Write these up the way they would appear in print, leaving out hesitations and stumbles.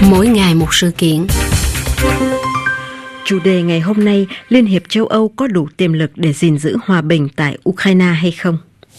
Mỗi ngày một sự kiện. Chủ đề ngày hôm nay, Liên hiệp châu Âu có đủ tiềm lực để gìn giữ hòa bình tại Ukraine hay không?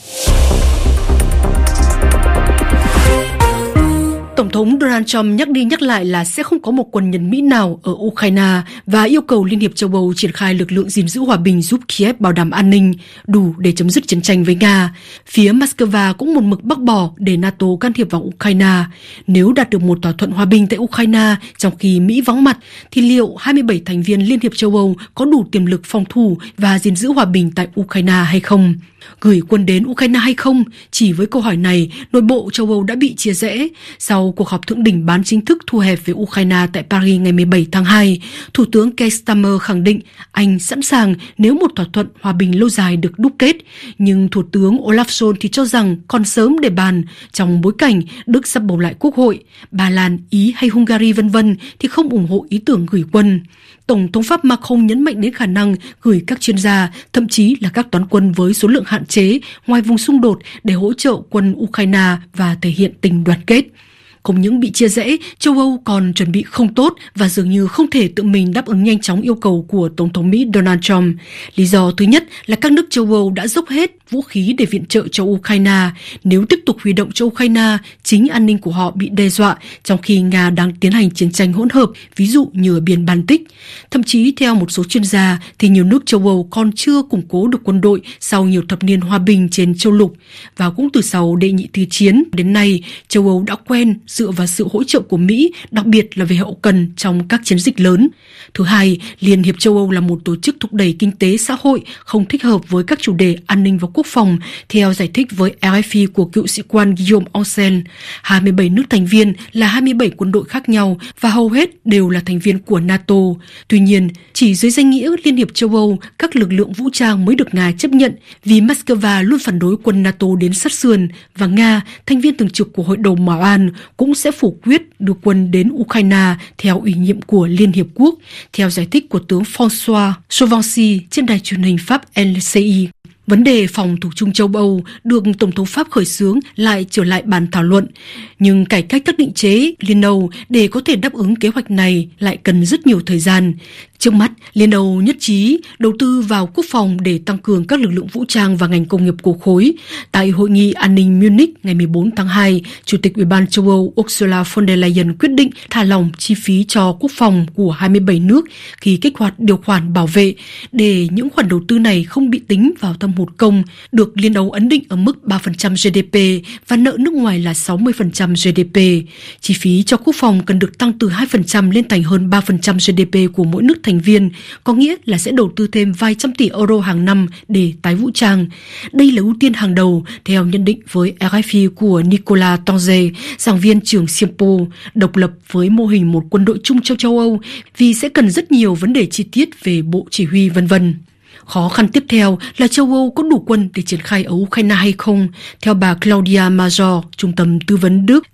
Tổng thống Donald Trump nhắc đi nhắc lại là sẽ không có một quân nhân Mỹ nào ở Ukraine và yêu cầu Liên hiệp châu Âu triển khai lực lượng gìn giữ hòa bình giúp Kiev bảo đảm an ninh, đủ để chấm dứt chiến tranh với Nga. Phía Moscow cũng một mực bác bỏ để NATO can thiệp vào Ukraine. Nếu đạt được một thỏa thuận hòa bình tại Ukraine trong khi Mỹ vắng mặt, thì liệu 27 thành viên Liên hiệp châu Âu có đủ tiềm lực phòng thủ và gìn giữ hòa bình tại Ukraine hay không? Gửi quân đến Ukraine hay không? Chỉ với câu hỏi này, nội bộ châu Âu đã bị chia rẽ. Sau cuộc họp thượng đỉnh bán chính thức thu hẹp về Ukraine tại Paris ngày 17 tháng 2, Thủ tướng Keir Starmer khẳng định Anh sẵn sàng nếu một thỏa thuận hòa bình lâu dài được đúc kết. Nhưng Thủ tướng Olaf Scholz thì cho rằng còn sớm để bàn trong bối cảnh Đức sắp bầu lại quốc hội, Ba Lan, Ý hay Hungary v.v. thì không ủng hộ ý tưởng gửi quân. Tổng thống Pháp Macron nhấn mạnh đến khả năng gửi các chuyên gia, thậm chí là các toán quân với số lượng hạn chế ngoài vùng xung đột để hỗ trợ quân Ukraine và thể hiện tình đoàn kết. Không những bị chia rẽ, châu Âu còn chuẩn bị không tốt và dường như không thể tự mình đáp ứng nhanh chóng yêu cầu của Tổng thống Mỹ Donald Trump. Lý do thứ nhất là các nước châu Âu đã dốc hết vũ khí để viện trợ cho Ukraine. Nếu tiếp tục huy động cho Ukraine, chính an ninh của họ bị đe dọa, trong khi Nga đang tiến hành chiến tranh hỗn hợp, ví dụ như ở biển Baltic. Thậm chí, theo một số chuyên gia, thì nhiều nước châu Âu còn chưa củng cố được quân đội sau nhiều thập niên hòa bình trên châu lục. Và cũng từ sau Đệ nhị Thế chiến đến nay, châu Âu đã quen dựa vào sự hỗ trợ của Mỹ, đặc biệt là về hậu cần trong các chiến dịch lớn. Thứ hai, Liên hiệp châu Âu là một tổ chức thúc đẩy kinh tế xã hội, không thích hợp với các chủ đề an ninh và quốc phòng, theo giải thích với RFI của cựu sĩ quan Guillaume Ancel. 27 nước thành viên là 27 quân đội khác nhau và hầu hết đều là thành viên của NATO. Tuy nhiên, chỉ dưới danh nghĩa Liên hiệp châu Âu, các lực lượng vũ trang mới được Nga chấp nhận vì Moscow luôn phản đối quân NATO đến sát sườn và Nga, thành viên thường trực của Hội đồng Bảo an, cũng sẽ phủ quyết đưa quân đến Ukraine theo ủy nhiệm của Liên hiệp quốc, theo giải thích của tướng François Chauvency trên đài truyền hình Pháp LCI. Vấn đề phòng thủ chung châu Âu được Tổng thống Pháp khởi xướng lại trở lại bàn thảo luận. Nhưng cải cách các định chế Liên Âu để có thể đáp ứng kế hoạch này lại cần rất nhiều thời gian. Trước mắt, Liên Âu nhất trí đầu tư vào quốc phòng để tăng cường các lực lượng vũ trang và ngành công nghiệp của khối. Tại Hội nghị An ninh Munich ngày 14 tháng 2, Chủ tịch Ủy ban châu Âu Ursula von der Leyen quyết định thả lỏng chi phí cho quốc phòng của 27 nước khi kích hoạt điều khoản bảo vệ để những khoản đầu tư này không bị tính vào thâm hụt công, được Liên Âu ấn định ở mức 3% GDP và nợ nước ngoài là 60% GDP. Chi phí cho quốc phòng cần được tăng từ 2% lên thành hơn 3% GDP của mỗi nước thành viên, có nghĩa là sẽ đầu tư thêm vài trăm tỷ euro hàng năm để tái vũ trang. Đây là ưu tiên hàng đầu, theo nhận định với RFI của Nicolas Tange, giảng viên trường Siempo, độc lập với mô hình một quân đội chung cho châu Âu, vì sẽ cần rất nhiều vấn đề chi tiết về bộ chỉ huy v.v. Khó khăn tiếp theo là châu Âu có đủ quân để triển khai ở Ukraine hay không. Theo bà Claudia Major, Trung tâm Tư vấn Đức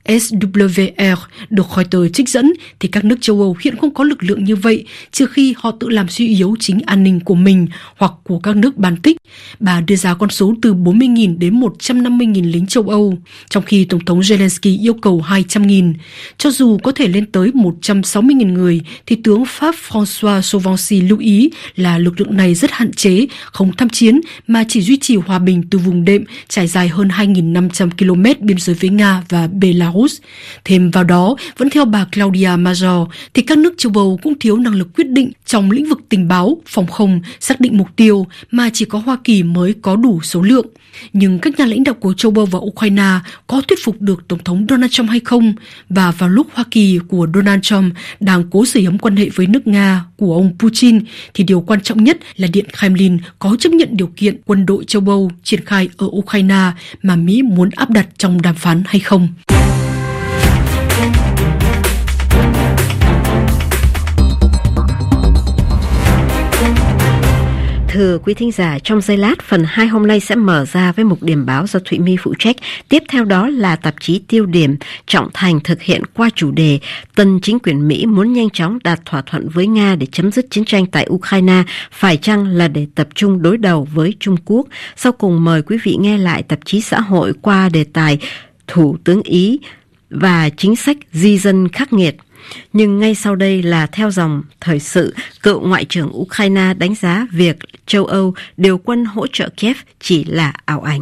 SWR được Reuters trích dẫn, thì các nước châu Âu hiện không có lực lượng như vậy, trừ khi họ tự làm suy yếu chính an ninh của mình hoặc của các nước Baltic. Bà đưa ra con số từ 40.000 đến 150.000 lính châu Âu, trong khi Tổng thống Zelensky yêu cầu 200.000. Cho dù có thể lên tới 160.000 người, thì tướng Pháp François Chauvency lưu ý là lực lượng này rất hạn chế, không tham chiến mà chỉ duy trì hòa bình từ vùng đệm trải dài hơn 2.500 km biên giới với Nga và Belarus. Thêm vào đó, vẫn theo bà Claudia Major, thì các nước châu Âu cũng thiếu năng lực quyết định trong lĩnh vực tình báo, phòng không, xác định mục tiêu mà chỉ có Hoa Kỳ mới có đủ số lượng. Nhưng các nhà lãnh đạo của châu Âu và Ukraine có thuyết phục được Tổng thống Donald Trump hay không? Và vào lúc Hoa Kỳ của Donald Trump đang cố sưởi ấm quan hệ với nước Nga của ông Putin, thì điều quan trọng nhất là Điện Kremlin có chấp nhận điều kiện quân đội châu Âu triển khai ở Ukraine mà Mỹ muốn áp đặt trong đàm phán hay không. Thưa quý thính giả, trong giây lát, phần 2 hôm nay sẽ mở ra với mục điểm báo do Thụy My phụ trách. Tiếp theo đó là tạp chí Tiêu điểm, Trọng Thành thực hiện qua chủ đề Tân chính quyền Mỹ muốn nhanh chóng đạt thỏa thuận với Nga để chấm dứt chiến tranh tại Ukraine, phải chăng là để tập trung đối đầu với Trung Quốc? Sau cùng mời quý vị nghe lại tạp chí Xã hội qua đề tài Thủ tướng Ý và chính sách di dân khắc nghiệt. Nhưng ngay sau đây là theo dòng thời sự, cựu Ngoại trưởng Ukraine đánh giá việc châu Âu điều quân hỗ trợ Kiev chỉ là ảo ảnh.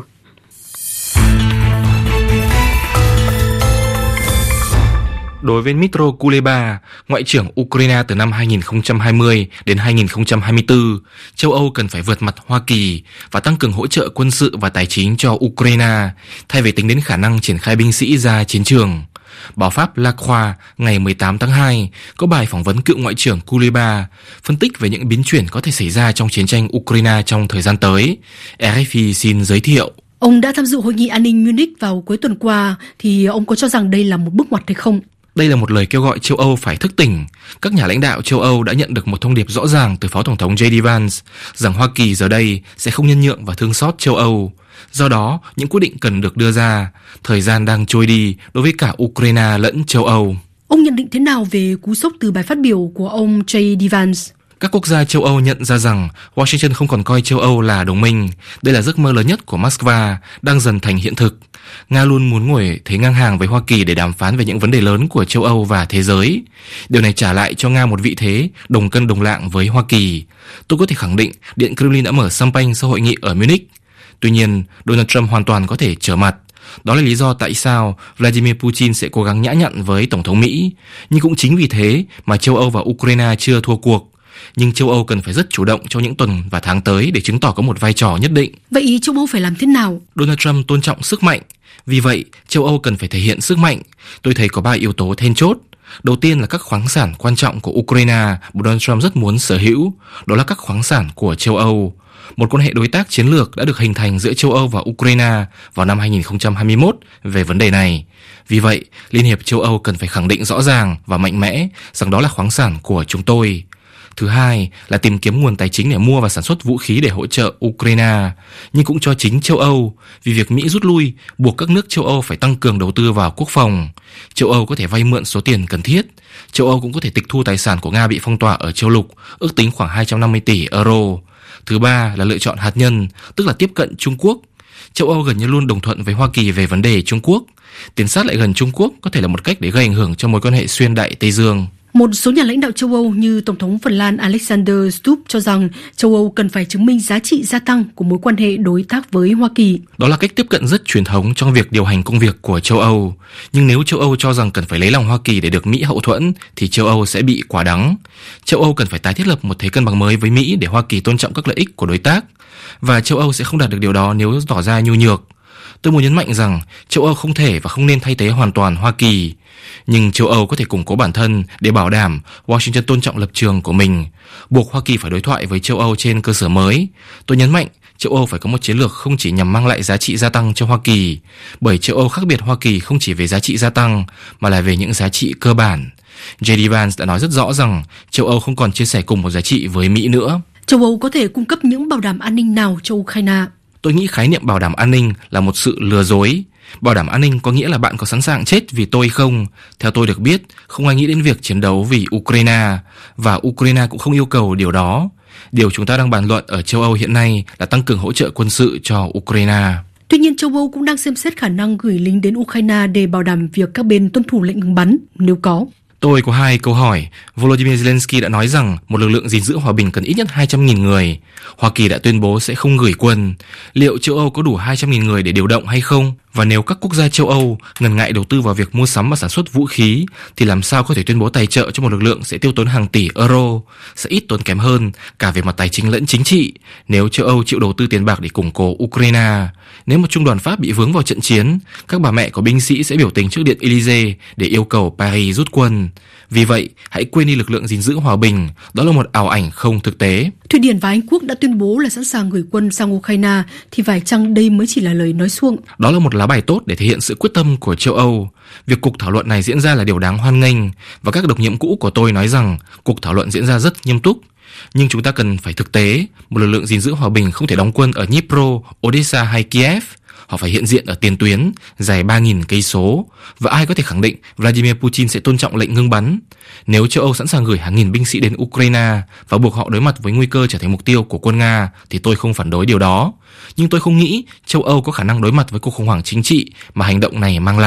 Đối với Dmytro Kuleba, Ngoại trưởng Ukraine từ năm 2020 đến 2024, châu Âu cần phải vượt mặt Hoa Kỳ và tăng cường hỗ trợ quân sự và tài chính cho Ukraine, thay vì tính đến khả năng triển khai binh sĩ ra chiến trường. Báo Pháp La Croix ngày 18 tháng 2 có bài phỏng vấn cựu Ngoại trưởng Kuleba, phân tích về những biến chuyển có thể xảy ra trong chiến tranh Ukraine trong thời gian tới. RFI xin giới thiệu. Ông đã tham dự hội nghị an ninh Munich vào cuối tuần qua, thì ông có cho rằng đây là một bước ngoặt hay không? Đây là một lời kêu gọi châu Âu phải thức tỉnh. Các nhà lãnh đạo châu Âu đã nhận được một thông điệp rõ ràng từ Phó Tổng thống JD Vance rằng Hoa Kỳ giờ đây sẽ không nhân nhượng và thương xót châu Âu. Do đó, những quyết định cần được đưa ra. Thời gian đang trôi đi đối với cả Ukraine lẫn châu Âu. Ông nhận định thế nào về cú sốc từ bài phát biểu của ông JD Vance? Các quốc gia châu Âu nhận ra rằng Washington không còn coi châu Âu là đồng minh. Đây là giấc mơ lớn nhất của Moscow, đang dần thành hiện thực. Nga luôn muốn ngồi thế ngang hàng với Hoa Kỳ để đàm phán về những vấn đề lớn của châu Âu và thế giới. Điều này trả lại cho Nga một vị thế đồng cân đồng lạng với Hoa Kỳ. Tôi có thể khẳng định Điện Kremlin đã mở champagne sau hội nghị ở Munich. Tuy nhiên, Donald Trump hoàn toàn có thể trở mặt. Đó là lý do tại sao Vladimir Putin sẽ cố gắng nhã nhặn với Tổng thống Mỹ. Nhưng cũng chính vì thế mà châu Âu và Ukraine chưa thua cuộc. Nhưng châu Âu cần phải rất chủ động trong những tuần và tháng tới để chứng tỏ có một vai trò nhất định. Vậy châu Âu phải làm thế nào? Donald Trump tôn trọng sức mạnh. Vì vậy, châu Âu cần phải thể hiện sức mạnh. Tôi thấy có 3 yếu tố then chốt. Đầu tiên là các khoáng sản quan trọng của Ukraine mà Donald Trump rất muốn sở hữu. Đó là các khoáng sản của châu Âu. Một quan hệ đối tác chiến lược đã được hình thành giữa châu Âu và Ukraine vào năm 2021 về vấn đề này. Vì vậy, Liên hiệp châu Âu cần phải khẳng định rõ ràng và mạnh mẽ rằng đó là khoáng sản của chúng tôi. Thứ hai là tìm kiếm nguồn tài chính để mua và sản xuất vũ khí để hỗ trợ Ukraine, nhưng cũng cho chính châu Âu, vì việc Mỹ rút lui buộc các nước châu Âu phải tăng cường đầu tư vào quốc phòng. Châu Âu có thể vay mượn số tiền cần thiết. Châu Âu cũng có thể tịch thu tài sản của Nga bị phong tỏa ở châu lục, ước tính khoảng 250 tỷ euro. Thứ ba là lựa chọn hạt nhân, tức là tiếp cận Trung Quốc. Châu Âu gần như luôn đồng thuận với Hoa Kỳ về vấn đề Trung Quốc. Tiến sát lại gần Trung Quốc có thể là một cách để gây ảnh hưởng cho mối quan hệ xuyên Đại Tây Dương. Một số nhà lãnh đạo châu Âu như Tổng thống Phần Lan Alexander Stubb cho rằng châu Âu cần phải chứng minh giá trị gia tăng của mối quan hệ đối tác với Hoa Kỳ. Đó là cách tiếp cận rất truyền thống trong việc điều hành công việc của châu Âu. Nhưng nếu châu Âu cho rằng cần phải lấy lòng Hoa Kỳ để được Mỹ hậu thuẫn, thì châu Âu sẽ bị quả đắng. Châu Âu cần phải tái thiết lập một thế cân bằng mới với Mỹ để Hoa Kỳ tôn trọng các lợi ích của đối tác. Và châu Âu sẽ không đạt được điều đó nếu tỏ ra nhu nhược. Tôi muốn nhấn mạnh rằng châu Âu không thể và không nên thay thế hoàn toàn Hoa Kỳ. Nhưng châu Âu có thể củng cố bản thân để bảo đảm Washington tôn trọng lập trường của mình, buộc Hoa Kỳ phải đối thoại với châu Âu trên cơ sở mới. Tôi nhấn mạnh châu Âu phải có một chiến lược không chỉ nhằm mang lại giá trị gia tăng cho Hoa Kỳ, bởi châu Âu khác biệt Hoa Kỳ không chỉ về giá trị gia tăng mà là về những giá trị cơ bản. JD Vance đã nói rất rõ rằng châu Âu không còn chia sẻ cùng một giá trị với Mỹ nữa. Châu Âu có thể cung cấp những bảo đảm an ninh nào cho Ukraine? Tôi nghĩ khái niệm bảo đảm an ninh là một sự lừa dối. Bảo đảm an ninh có nghĩa là bạn có sẵn sàng chết vì tôi không? Theo tôi được biết, không ai nghĩ đến việc chiến đấu vì Ukraine, và Ukraine cũng không yêu cầu điều đó. Điều chúng ta đang bàn luận ở châu Âu hiện nay là tăng cường hỗ trợ quân sự cho Ukraine. Tuy nhiên, châu Âu cũng đang xem xét khả năng gửi lính đến Ukraine để bảo đảm việc các bên tuân thủ lệnh ngừng bắn nếu có. Tôi có 2 câu hỏi. Volodymyr Zelensky đã nói rằng một lực lượng gìn giữ hòa bình cần ít nhất 200.000 người. Hoa Kỳ đã tuyên bố sẽ không gửi quân. Liệu châu Âu có đủ 200.000 người để điều động hay không? Và nếu các quốc gia châu Âu ngần ngại đầu tư vào việc mua sắm và sản xuất vũ khí, thì làm sao có thể tuyên bố tài trợ cho một lực lượng sẽ tiêu tốn hàng tỷ euro, sẽ ít tốn kém hơn cả về mặt tài chính lẫn chính trị nếu châu Âu chịu đầu tư tiền bạc để củng cố Ukraine? Nếu một trung đoàn Pháp bị vướng vào trận chiến, các bà mẹ của binh sĩ sẽ biểu tình trước Điện Élysée để yêu cầu Paris rút quân. Vì vậy, hãy quên đi lực lượng gìn giữ hòa bình, đó là một ảo ảnh không thực tế. Thụy Điển và Anh Quốc đã tuyên bố là sẵn sàng gửi quân sang Ukraine, thì phải chăng đây mới chỉ là lời nói suông? Đó là một lá bài tốt để thể hiện sự quyết tâm của châu Âu. Việc cuộc thảo luận này diễn ra là điều đáng hoan nghênh, và các đồng nhiệm cũ của tôi nói rằng cuộc thảo luận diễn ra rất nghiêm túc. Nhưng chúng ta cần phải thực tế, một lực lượng gìn giữ hòa bình không thể đóng quân ở Dnipro, Odessa hay Kiev. Họ phải hiện diện ở tiền tuyến dài 3.000 cây số, và ai có thể khẳng định Vladimir Putin sẽ tôn trọng lệnh ngưng bắn? Nếu châu Âu sẵn sàng gửi hàng nghìn binh sĩ đến Ukraine và buộc họ đối mặt với nguy cơ trở thành mục tiêu của quân Nga, thì tôi không phản đối điều đó. Nhưng tôi không nghĩ châu Âu có khả năng đối mặt với cuộc khủng hoảng chính trị mà hành động này mang lại.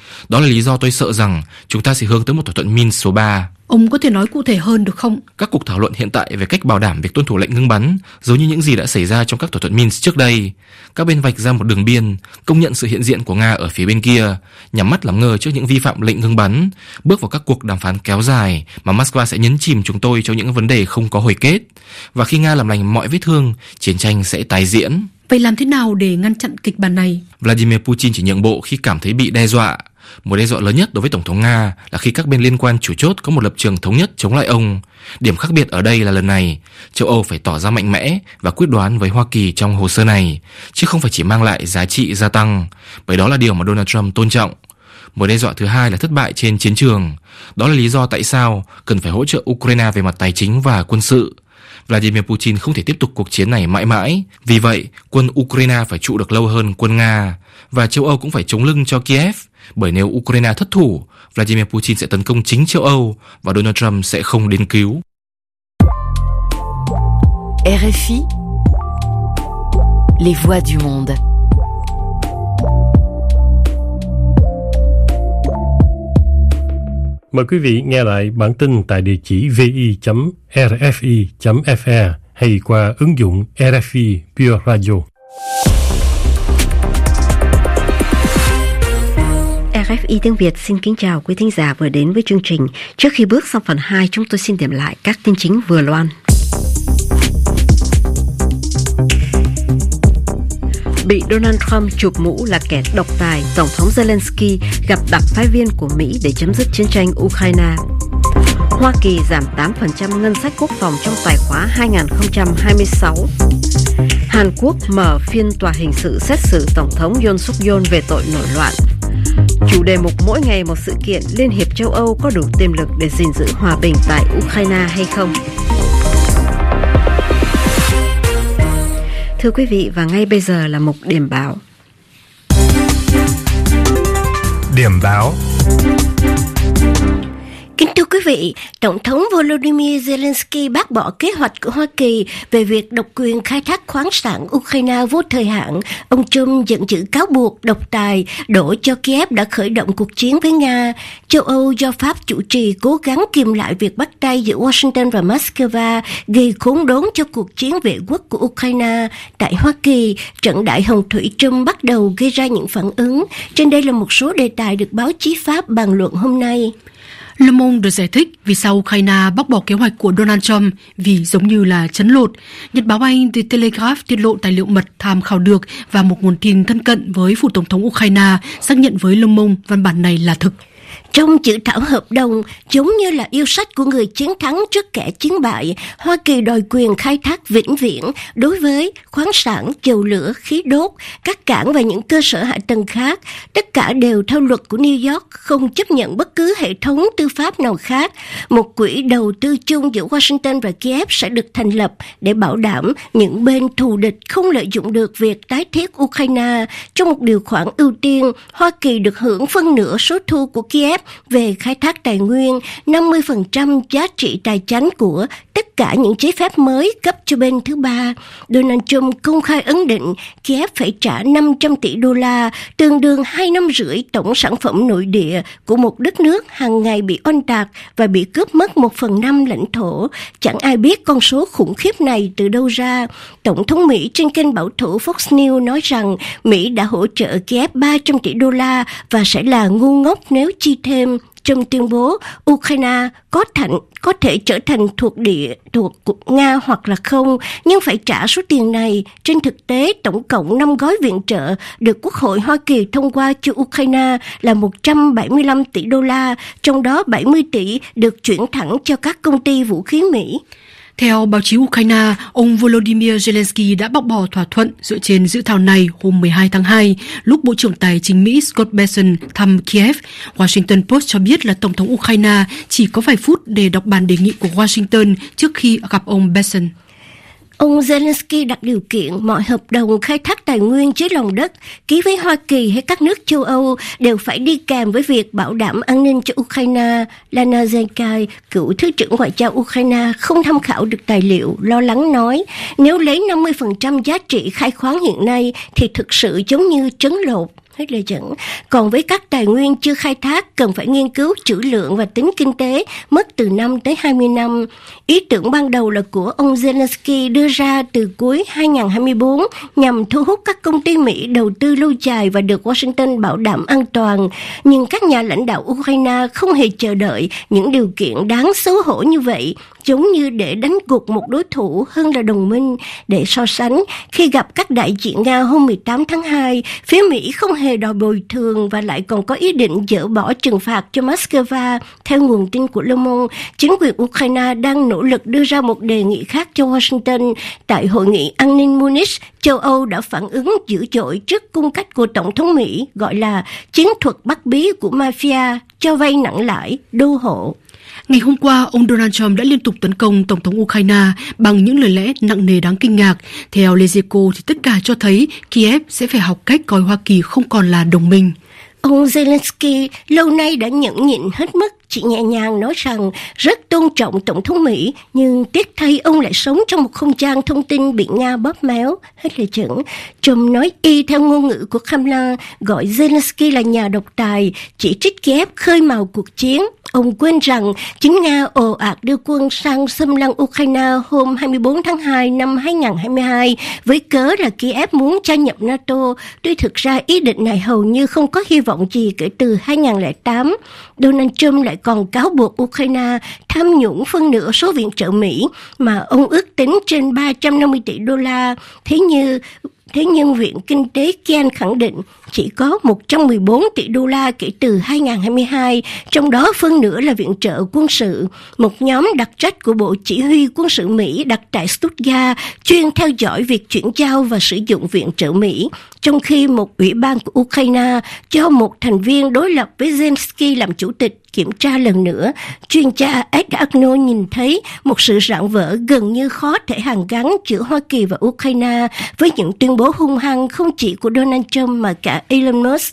Đó là lý do tôi sợ rằng chúng ta sẽ hướng tới một thỏa thuận Minsk số 3. Ông có thể nói cụ thể hơn được không? Các cuộc thảo luận hiện tại về cách bảo đảm việc tuân thủ lệnh ngưng bắn giống như những gì đã xảy ra trong các thỏa thuận Minsk trước đây. Các bên vạch ra một đường biên, công nhận sự hiện diện của Nga ở phía bên kia, nhắm mắt làm ngơ trước những vi phạm lệnh ngưng bắn, bước vào các cuộc đàm phán kéo dài mà Moscow sẽ nhấn chìm chúng tôi trong những vấn đề không có hồi kết. Và khi Nga làm lành mọi vết thương, chiến tranh sẽ tái diễn. Vậy làm thế nào để ngăn chặn kịch bản này? Vladimir Putin chỉ nhượng bộ khi cảm thấy bị đe dọa. Một đe dọa lớn nhất đối với Tổng thống Nga là khi các bên liên quan chủ chốt có một lập trường thống nhất chống lại ông. Điểm khác biệt ở đây là lần này, châu Âu phải tỏ ra mạnh mẽ và quyết đoán với Hoa Kỳ trong hồ sơ này, chứ không phải chỉ mang lại giá trị gia tăng, bởi đó là điều mà Donald Trump tôn trọng. Một đe dọa thứ hai là thất bại trên chiến trường. Đó là lý do tại sao cần phải hỗ trợ Ukraine về mặt tài chính và quân sự. Vladimir Putin không thể tiếp tục cuộc chiến này mãi mãi. Vì vậy, quân Ukraine phải trụ được lâu hơn quân Nga. Và châu Âu cũng phải chống lưng cho Kiev. Bởi nếu Ukraine thất thủ, Vladimir Putin sẽ tấn công chính châu Âu và Donald Trump sẽ không đến cứu. RFI, les voix du monde. Mời quý vị nghe lại bản tin tại địa chỉ vi.rfi.fr hay qua ứng dụng RFI Pure Radio. RFI tiếng Việt xin kính chào quý thính giả vừa đến với chương trình. Trước khi bước sang phần 2, chúng tôi xin điểm lại các tin chính vừa loan. Bị Donald Trump chụp mũ là kẻ độc tài, Tổng thống Zelensky gặp đặc phái viên của Mỹ để chấm dứt chiến tranh Ukraine. Hoa Kỳ giảm 8% ngân sách quốc phòng trong tài khóa 2026. Hàn Quốc mở phiên tòa hình sự xét xử Tổng thống Yoon Suk Yeol về tội nổi loạn. Chủ đề mục mỗi ngày một sự kiện, Liên hiệp châu Âu có đủ tiềm lực để gìn giữ hòa bình tại Ukraine hay không? Thưa quý vị, và ngay bây giờ là mục điểm báo. Điểm báo. Kính thưa quý vị, Tổng thống Volodymyr Zelensky bác bỏ kế hoạch của Hoa Kỳ về việc độc quyền khai thác khoáng sản Ukraine vô thời hạn. Ông Trump giận dữ cáo buộc độc tài đổ cho Kiev đã khởi động cuộc chiến với Nga. Châu Âu do Pháp chủ trì cố gắng kìm lại việc bắt tay giữa Washington và Moscow, gây khốn đốn cho cuộc chiến vệ quốc của Ukraine. Tại Hoa Kỳ, trận đại hồng thủy Trump bắt đầu gây ra những phản ứng. Trên đây là một số đề tài được báo chí Pháp bàn luận hôm nay. Le Monde được giải thích vì sao Ukraine bác bỏ kế hoạch của Donald Trump vì giống như là trấn lột. Nhật báo Anh The Telegraph tiết lộ tài liệu mật tham khảo được và một nguồn tin thân cận với phủ tổng thống Ukraine xác nhận với Le Monde văn bản này là thực. Trong chữ thảo hợp đồng, giống như là yêu sách của người chiến thắng trước kẻ chiến bại, Hoa Kỳ đòi quyền khai thác vĩnh viễn đối với khoáng sản, dầu lửa, khí đốt, các cảng và những cơ sở hạ tầng khác. Tất cả đều theo luật của New York, không chấp nhận bất cứ hệ thống tư pháp nào khác. Một quỹ đầu tư chung giữa Washington và Kiev sẽ được thành lập để bảo đảm những bên thù địch không lợi dụng được việc tái thiết Ukraine. Trong một điều khoản ưu tiên, Hoa Kỳ được hưởng phân nửa số thu của Kiev về khai thác tài nguyên, 50% giá trị tài chánh của tất cả những giấy phép mới cấp cho bên thứ ba. Donald Trump công khai ấn định Kiev phải trả 500 tỷ đô la, tương đương 2 năm rưỡi tổng sản phẩm nội địa của một đất nước hàng ngày bị oanh tạc và bị cướp mất 1/5 lãnh thổ. Chẳng ai biết con số khủng khiếp này từ đâu ra. Tổng thống Mỹ trên kênh bảo thủ Fox News nói rằng Mỹ đã hỗ trợ Kiev 300 tỷ đô la và sẽ là ngu ngốc nếu chi thêm. Trump tuyên bố Ukraine có thể trở thành thuộc Nga hoặc là không, nhưng phải trả số tiền này. Trên thực tế, tổng cộng 5 gói viện trợ được Quốc hội Hoa Kỳ thông qua cho Ukraine là 175 tỷ đô la, trong đó 70 tỷ được chuyển thẳng cho các công ty vũ khí Mỹ. Theo báo chí Ukraine, ông Volodymyr Zelensky đã bác bỏ thỏa thuận dựa trên dự thảo này hôm 12 tháng 2, lúc Bộ trưởng Tài chính Mỹ Scott Bessent thăm Kiev. Washington Post cho biết là Tổng thống Ukraine chỉ có vài phút để đọc bản đề nghị của Washington trước khi gặp ông Bessent. Ông Zelensky đặt điều kiện mọi hợp đồng khai thác tài nguyên dưới lòng đất ký với Hoa Kỳ hay các nước châu Âu đều phải đi kèm với việc bảo đảm an ninh cho Ukraine. Lana Zenkai, cựu Thứ trưởng Ngoại giao Ukraine, không tham khảo được tài liệu, lo lắng nói, nếu lấy 50% giá trị khai khoáng hiện nay thì thực sự giống như trấn lột. Hết lời dẫn. Còn với các tài nguyên chưa khai thác, cần phải nghiên cứu trữ lượng và tính kinh tế, mất từ 5 tới 20 năm. Ý tưởng ban đầu là của ông Zelensky đưa ra từ cuối 2024 nhằm thu hút các công ty Mỹ đầu tư lâu dài và được Washington bảo đảm an toàn. Nhưng các nhà lãnh đạo Ukraine không hề chờ đợi những điều kiện đáng xấu hổ như vậy, giống như để đánh gục một đối thủ hơn là đồng minh. Để so sánh, khi gặp các đại diện Nga hôm 18 tháng 2, phía Mỹ không hề đòi bồi thường và lại còn có ý định dỡ bỏ trừng phạt cho Moscow. Theo nguồn tin của Le Monde, chính quyền Ukraine đang nỗ lực đưa ra một đề nghị khác cho Washington. Tại Hội nghị An ninh Munich, châu Âu đã phản ứng dữ dội trước cung cách của Tổng thống Mỹ gọi là chiến thuật bắt bí của mafia, cho vay nặng lãi, đô hộ. Ngày hôm qua, ông Donald Trump đã liên tục tấn công Tổng thống Ukraine bằng những lời lẽ nặng nề đáng kinh ngạc. Theo Les Echos thì tất cả cho thấy Kiev sẽ phải học cách coi Hoa Kỳ không còn là đồng minh. Ông Zelensky lâu nay đã nhẫn nhịn hết mức, chỉ nhẹ nhàng nói rằng rất tôn trọng Tổng thống Mỹ, nhưng tiếc thay ông lại sống trong một không gian thông tin bị Nga bóp méo. Hết lời chuẩn. Trump nói y theo ngôn ngữ của Kremlin, gọi Zelensky là nhà độc tài, chỉ trích Kiev khơi mào cuộc chiến. Ông quên rằng chính Nga ồ ạt đưa quân sang xâm lăng Ukraine hôm 24 tháng 2 năm 2022 với cớ là Kiev muốn gia nhập NATO. Tuy thực ra ý định này hầu như không có hy vọng gì kể từ 2008. Donald Trump lại còn cáo buộc Ukraine tham nhũng phân nửa số viện trợ Mỹ mà ông ước tính trên 350 tỷ đô la. Thế nhưng Viện Kinh tế Kiev khẳng định chỉ có 114 tỷ đô la kể từ 2022, trong đó phân nửa là viện trợ quân sự. Một nhóm đặc trách của Bộ Chỉ huy Quân sự Mỹ đặt tại Stuttgart chuyên theo dõi việc chuyển giao và sử dụng viện trợ Mỹ, trong khi một ủy ban của Ukraine cho một thành viên đối lập với Zelensky làm chủ tịch kiểm tra lần nữa. Chuyên gia Ed Arno nhìn thấy một sự rạn vỡ gần như khó thể hàn gắn giữa Hoa Kỳ và Ukraine với những tuyên bố hung hăng không chỉ của Donald Trump mà cả Elon Musk.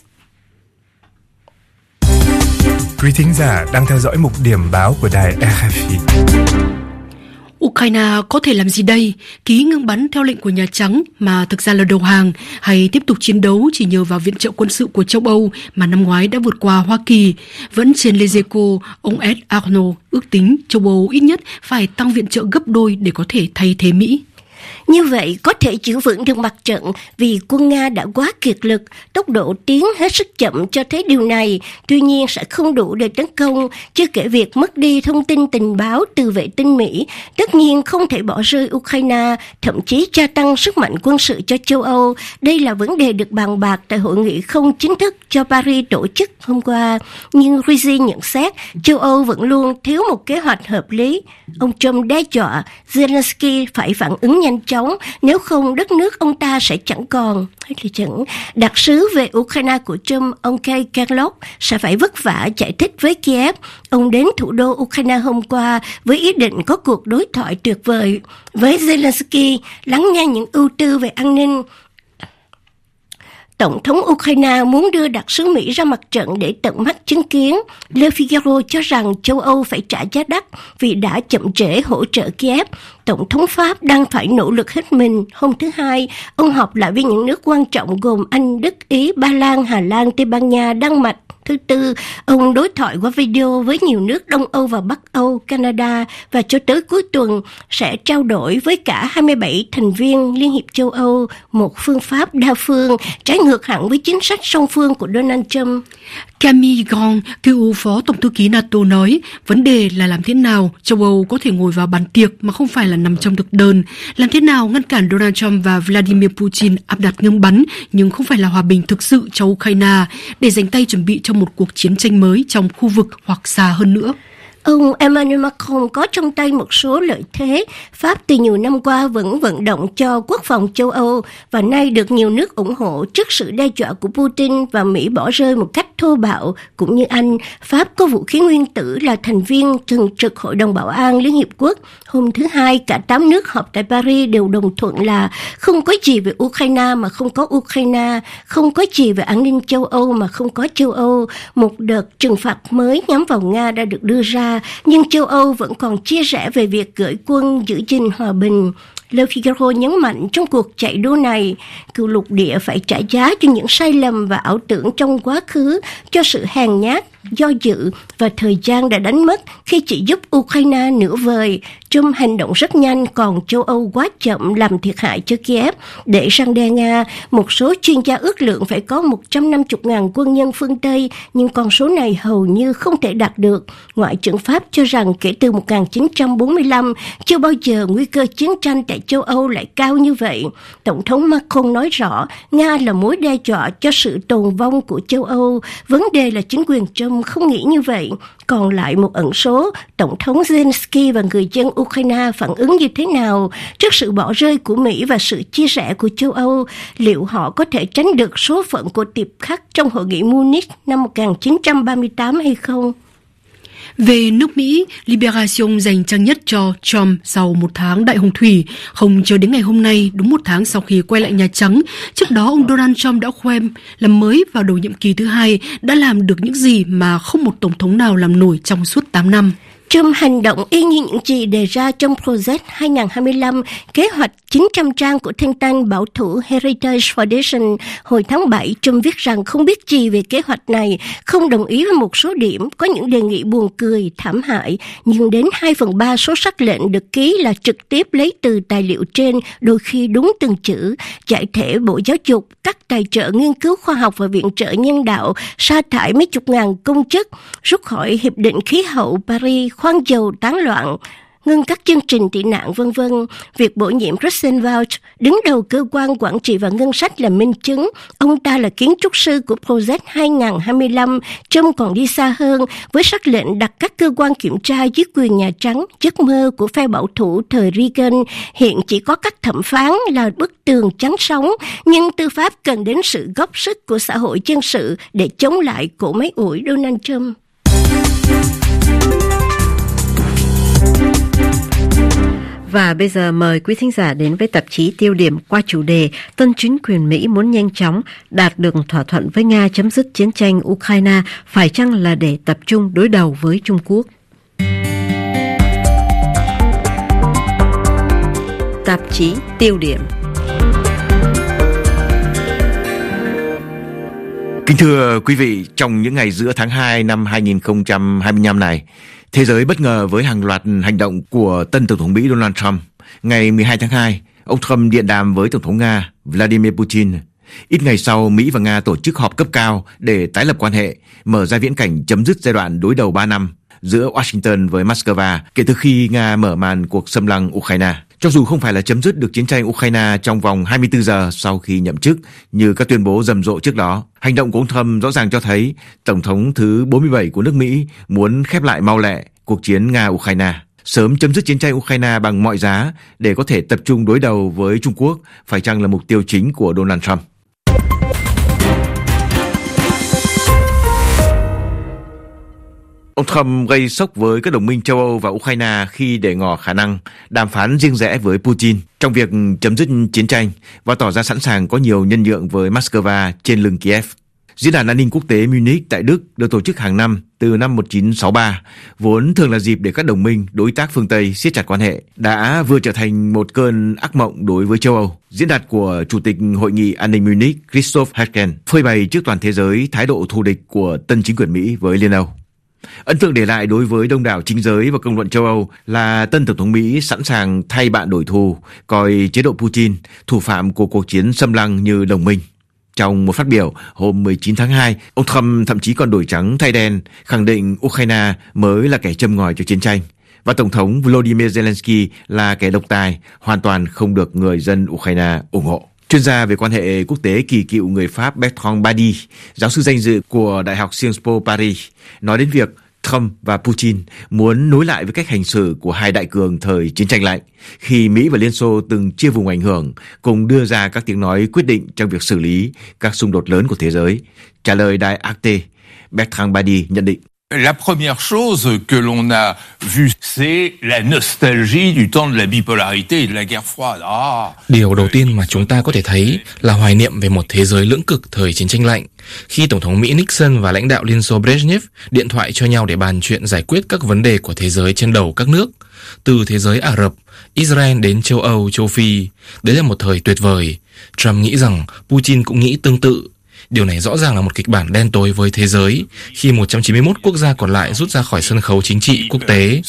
Quý thính giả đang theo dõi mục điểm báo của đài RFI. Ukraine có thể làm gì đây? Ký ngưng bắn theo lệnh của Nhà Trắng mà thực ra là đầu hàng, hay tiếp tục chiến đấu chỉ nhờ vào viện trợ quân sự của châu Âu mà năm ngoái đã vượt qua Hoa Kỳ? Vẫn trên Les Echos, ông Ed Arno ước tính châu Âu ít nhất phải tăng viện trợ gấp đôi để có thể thay thế Mỹ. Như vậy có thể giữ vững được mặt trận vì quân Nga đã quá kiệt lực, tốc độ tiến hết sức chậm cho thấy điều này, tuy nhiên sẽ không đủ để tấn công, chưa kể việc mất đi thông tin tình báo từ vệ tinh Mỹ. Tất nhiên không thể bỏ rơi Ukraine, thậm chí gia tăng sức mạnh quân sự cho châu Âu. Đây là vấn đề được bàn bạc tại hội nghị không chính thức do Paris tổ chức hôm qua. Nhưng Rizzi nhận xét châu Âu vẫn luôn thiếu một kế hoạch hợp lý. Ông Trump đe dọa Zelensky phải phản ứng nhanh chóng, nếu không đất nước ông ta sẽ chẳng còn. Đặc sứ về Ukraine của Trump, ông Kay Kellogg, sẽ phải vất vả giải thích với Kiev. Ông đến thủ đô Ukraine hôm qua với ý định có cuộc đối thoại tuyệt vời với Zelensky, lắng nghe những ưu tư về an ninh. Tổng thống Ukraine muốn đưa đặc sứ Mỹ ra mặt trận để tận mắt chứng kiến. Le Figaro cho rằng châu Âu phải trả giá đắt vì đã chậm trễ hỗ trợ Kiev. Tổng thống Pháp đang phải nỗ lực hết mình. Hôm thứ Hai, ông họp lại với những nước quan trọng gồm Anh, Đức, Ý, Ba Lan, Hà Lan, Tây Ban Nha, Đan Mạch. Thứ Tư, ông đối thoại qua video với nhiều nước Đông Âu và Bắc Âu, Canada và cho tới cuối tuần sẽ trao đổi với cả 27 thành viên Liên hiệp châu Âu, một phương pháp đa phương, trái ngược hẳn với chính sách song phương của Donald Trump. Camille Grand, cựu phó tổng thư ký NATO nói, vấn đề là làm thế nào châu Âu có thể ngồi vào bàn tiệc mà không phải là nằm trong thực đơn, làm thế nào ngăn cản Donald Trump và Vladimir Putin áp đặt ngưng bắn nhưng không phải là hòa bình thực sự cho Ukraine để dành tay chuẩn bị cho một cuộc chiến tranh mới trong khu vực hoặc xa hơn nữa. Ông Emmanuel Macron có trong tay một số lợi thế. Pháp từ nhiều năm qua vẫn vận động cho quốc phòng châu Âu và nay được nhiều nước ủng hộ trước sự đe dọa của Putin và Mỹ bỏ rơi một cách thô bạo. Cũng như Anh, Pháp có vũ khí nguyên tử là thành viên thường trực Hội đồng Bảo an Liên Hiệp Quốc. Hôm thứ Hai, cả 8 nước họp tại Paris đều đồng thuận là không có gì về Ukraine mà không có Ukraine, không có gì về an ninh châu Âu mà không có châu Âu. Một đợt trừng phạt mới nhắm vào Nga đã được đưa ra, nhưng châu Âu vẫn còn chia rẽ về việc gửi quân giữ gìn hòa bình. Le Figaro nhấn mạnh trong cuộc chạy đua này, cựu lục địa phải trả giá cho những sai lầm và ảo tưởng trong quá khứ, cho sự hèn nhát, do dự và thời gian đã đánh mất khi chỉ giúp Ukraine nửa vời. Trump hành động rất nhanh, còn châu Âu quá chậm làm thiệt hại cho Kiev. Để răn đe Nga, một số chuyên gia ước lượng phải có 150.000 quân nhân phương Tây, nhưng con số này hầu như không thể đạt được. Ngoại trưởng Pháp cho rằng kể từ 1945, chưa bao giờ nguy cơ chiến tranh tại châu Âu lại cao như vậy. Tổng thống Macron nói rõ, Nga là mối đe dọa cho sự tồn vong của châu Âu. Vấn đề là chính quyền Trump không nghĩ như vậy. Còn lại một ẩn số, Tổng thống Zelensky và người dân Ukraine phản ứng như thế nào trước sự bỏ rơi của Mỹ và sự chia rẽ của châu Âu? Liệu họ có thể tránh được số phận của tiệp khắc trong hội nghị Munich năm 1938 hay không? Về nước Mỹ, Libération dành trang nhất cho Trump sau một tháng đại hồng thủy. Không chờ đến ngày hôm nay, đúng một tháng sau khi quay lại Nhà Trắng, trước đó ông Donald Trump đã khoe làm mới vào đầu nhiệm kỳ thứ hai đã làm được những gì mà không một tổng thống nào làm nổi trong suốt 8 năm. Trump hành động y như những gì đề ra trong Project 2025, kế hoạch 900 trang của think tank bảo thủ Heritage Foundation. Hồi tháng 7, Trump viết rằng không biết gì về kế hoạch này, không đồng ý với một số điểm, có những đề nghị buồn cười, thảm hại, nhưng đến 2/3 số sắc lệnh được ký là trực tiếp lấy từ tài liệu trên, đôi khi đúng từng chữ. Giải thể Bộ Giáo dục, cắt tài trợ nghiên cứu khoa học và viện trợ nhân đạo, sa thải mấy chục ngàn công chức, rút khỏi Hiệp định Khí hậu Paris, khoan dầu tán loạn, ngưng các chương trình tị nạn v.v. Việc bổ nhiệm Kristen Welch đứng đầu cơ quan quản trị và ngân sách là minh chứng. Ông ta là kiến trúc sư của Project 2025. Trump còn đi xa hơn với sắc lệnh đặt các cơ quan kiểm tra dưới quyền Nhà Trắng, giấc mơ của phe bảo thủ thời Reagan. Hiện chỉ có các thẩm phán là bức tường chắn sóng, nhưng tư pháp cần đến sự góp sức của xã hội dân sự để chống lại cỗ máy ủi Donald Trump. Và bây giờ mời quý thính giả đến với tạp chí Tiêu điểm qua chủ đề Tân chính quyền Mỹ muốn nhanh chóng đạt được thỏa thuận với Nga chấm dứt chiến tranh Ukraine, phải chăng là để tập trung đối đầu với Trung Quốc? Tạp chí Tiêu điểm. Kính thưa quý vị, trong những ngày giữa tháng 2 năm 2025 này, thế giới bất ngờ với hàng loạt hành động của tân Tổng thống Mỹ Donald Trump. Ngày 12 tháng 2, ông Trump điện đàm với Tổng thống Nga Vladimir Putin. Ít ngày sau, Mỹ và Nga tổ chức họp cấp cao để tái lập quan hệ, mở ra viễn cảnh chấm dứt giai đoạn đối đầu 3 năm giữa Washington với Moscow kể từ khi Nga mở màn cuộc xâm lăng Ukraine. Cho dù không phải là chấm dứt được chiến tranh Ukraine trong vòng 24 giờ sau khi nhậm chức như các tuyên bố rầm rộ trước đó, hành động của ông Trump rõ ràng cho thấy Tổng thống thứ 47 của nước Mỹ muốn khép lại mau lẹ cuộc chiến Nga-Ukraine, sớm chấm dứt chiến tranh Ukraine bằng mọi giá để có thể tập trung đối đầu với Trung Quốc, phải chăng là mục tiêu chính của Donald Trump. Ông Trump gây sốc với các đồng minh châu Âu và Ukraine khi để ngỏ khả năng đàm phán riêng rẽ với Putin trong việc chấm dứt chiến tranh và tỏ ra sẵn sàng có nhiều nhân nhượng với Moscow trên lưng Kiev. Diễn đàn an ninh quốc tế Munich tại Đức được tổ chức hàng năm từ năm 1963, vốn thường là dịp để các đồng minh, đối tác phương Tây siết chặt quan hệ, đã vừa trở thành một cơn ác mộng đối với châu Âu. Diễn đạt của Chủ tịch Hội nghị An ninh Munich Christoph Herzog phơi bày trước toàn thế giới thái độ thù địch của tân chính quyền Mỹ với Liên Âu. Ấn tượng để lại đối với đông đảo chính giới và công luận châu Âu là tân Tổng thống Mỹ sẵn sàng thay bạn đổi thù, coi chế độ Putin, thủ phạm của cuộc chiến xâm lăng, như đồng minh. Trong một phát biểu hôm 19 tháng 2, ông Trump thậm chí còn đổi trắng thay đen, khẳng định Ukraine mới là kẻ châm ngòi cho chiến tranh và Tổng thống Volodymyr Zelensky là kẻ độc tài, hoàn toàn không được người dân Ukraine ủng hộ. Chuyên gia về quan hệ quốc tế kỳ cựu người Pháp Bertrand Badi, giáo sư danh dự của Đại học Sciences Po Paris, nói đến việc Trump và Putin muốn nối lại với cách hành xử của hai đại cường thời chiến tranh lạnh, khi Mỹ và Liên Xô từng chia vùng ảnh hưởng, cùng đưa ra các tiếng nói quyết định trong việc xử lý các xung đột lớn của thế giới. Trả lời đài Arte, Bertrand Badi nhận định. La première chose que l'on a vue, c'est la nostalgie du temps de la bipolarité et de la guerre froide. Điều đầu tiên mà chúng ta có thể thấy là hoài niệm về một thế giới lưỡng cực thời chiến tranh lạnh, khi Tổng thống Mỹ Nixon và lãnh đạo Liên Xô Brezhnev điện thoại cho nhau để bàn chuyện giải quyết các vấn đề của thế giới trên đầu các nước, từ thế giới Ả Rập, Israel đến châu Âu, châu Phi. Đấy là một thời tuyệt vời. Trump nghĩ rằng Putin cũng nghĩ tương tự. Điều này rõ ràng là một kịch bản đen tối với thế giới, khi 191 quốc gia còn lại rút ra khỏi sân khấu chính trị quốc tế.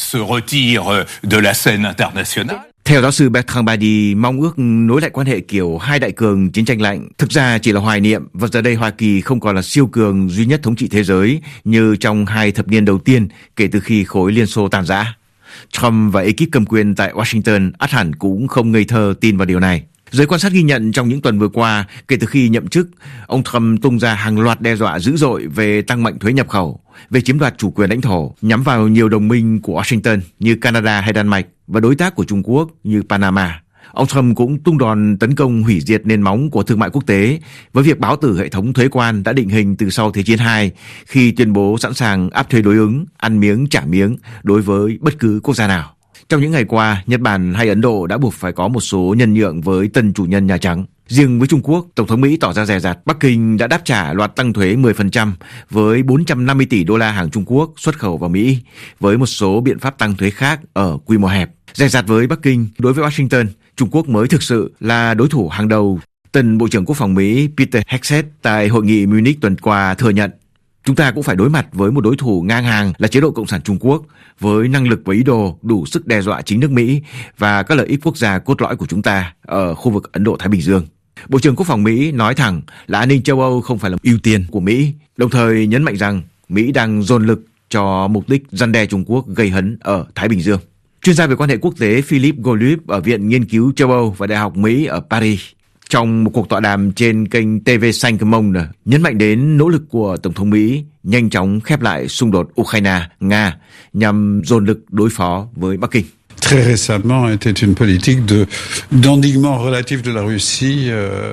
Theo giáo sư Bertrand Badi, mong ước nối lại quan hệ kiểu hai đại cường chiến tranh lạnh thực ra chỉ là hoài niệm, và giờ đây Hoa Kỳ không còn là siêu cường duy nhất thống trị thế giới như trong 2 thập niên đầu tiên kể từ khi khối Liên Xô tan rã. Trump và ekip cầm quyền tại Washington ắt hẳn cũng không ngây thơ tin vào điều này. Giới quan sát ghi nhận trong những tuần vừa qua, kể từ khi nhậm chức, ông Trump tung ra hàng loạt đe dọa dữ dội về tăng mạnh thuế nhập khẩu, về chiếm đoạt chủ quyền lãnh thổ, nhắm vào nhiều đồng minh của Washington như Canada hay Đan Mạch và đối tác của Trung Quốc như Panama. Ông Trump cũng tung đòn tấn công hủy diệt nền móng của thương mại quốc tế với việc báo tử hệ thống thuế quan đã định hình từ sau Thế chiến II, khi tuyên bố sẵn sàng áp thuế đối ứng, ăn miếng trả miếng đối với bất cứ quốc gia nào. Trong những ngày qua, Nhật Bản hay Ấn Độ đã buộc phải có một số nhân nhượng với tân chủ nhân Nhà Trắng. Riêng với Trung Quốc, Tổng thống Mỹ tỏ ra dè dặt. Bắc Kinh đã đáp trả loạt tăng thuế 10% với 450 tỷ đô la hàng Trung Quốc xuất khẩu vào Mỹ, với một số biện pháp tăng thuế khác ở quy mô hẹp. Dè dặt với Bắc Kinh, đối với Washington, Trung Quốc mới thực sự là đối thủ hàng đầu. Tân Bộ trưởng Quốc phòng Mỹ Peter Hegseth tại hội nghị Munich tuần qua thừa nhận, chúng ta cũng phải đối mặt với một đối thủ ngang hàng là chế độ Cộng sản Trung Quốc, với năng lực và ý đồ đủ sức đe dọa chính nước Mỹ và các lợi ích quốc gia cốt lõi của chúng ta ở khu vực Ấn Độ-Thái Bình Dương. Bộ trưởng Quốc phòng Mỹ nói thẳng là an ninh châu Âu không phải là ưu tiên của Mỹ, đồng thời nhấn mạnh rằng Mỹ đang dồn lực cho mục đích răn đe Trung Quốc gây hấn ở Thái Bình Dương. Chuyên gia về quan hệ quốc tế Philip Gottlieb ở Viện Nghiên cứu châu Âu và Đại học Mỹ ở Paris, trong một cuộc tọa đàm trên kênh TV5 Monde, nhấn mạnh đến nỗ lực của Tổng thống Mỹ nhanh chóng khép lại xung đột Ukraine-Nga nhằm dồn lực đối phó với Bắc Kinh. Très récemment était une politique d'endiguement relatif de la Russie.